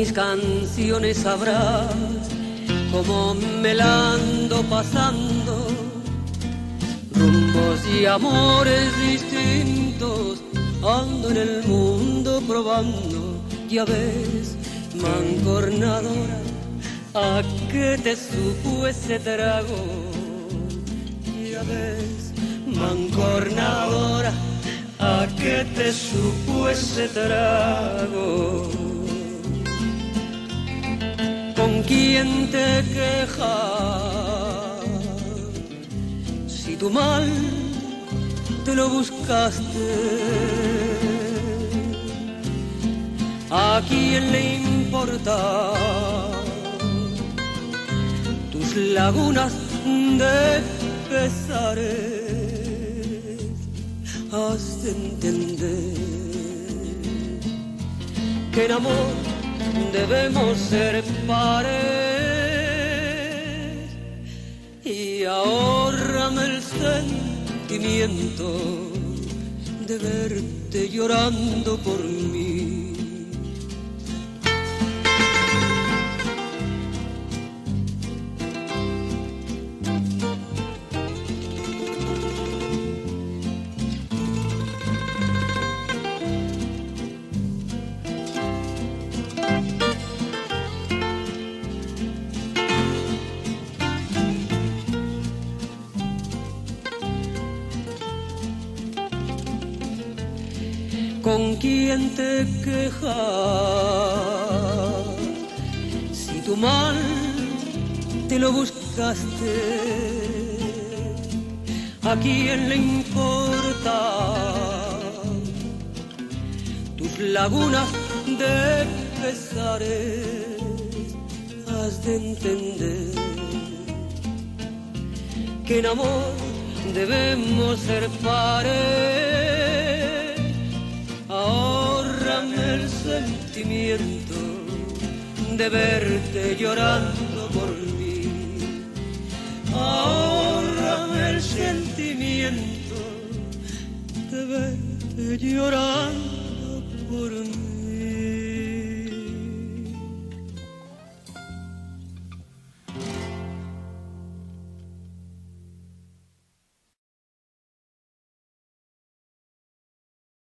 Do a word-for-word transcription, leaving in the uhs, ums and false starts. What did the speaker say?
mis canciones sabrás cómo me la ando pasando, rumbos y amores distintos, ando en el mundo probando. Ya ves, mancornadora, ¿a qué te supo ese trago? Ya ves, mancornadora, ¿a qué te supo ese trago? ¿Con quién te quejas? Si tu mal te lo buscaste, ¿a quién le importa tus lagunas de pesares? Has de entender que en amor debemos ser pares, y ahórrame el sentimiento de verte llorando por mí. ¿Con quién te quejas? Si tu mal te lo buscaste, ¿a quién le importa tus lagunas de pesares? Has de entender que en amor debemos ser pares. Ahórrame el sentimiento de verte llorando por mí. Ahórrame el sentimiento de verte llorando por mí.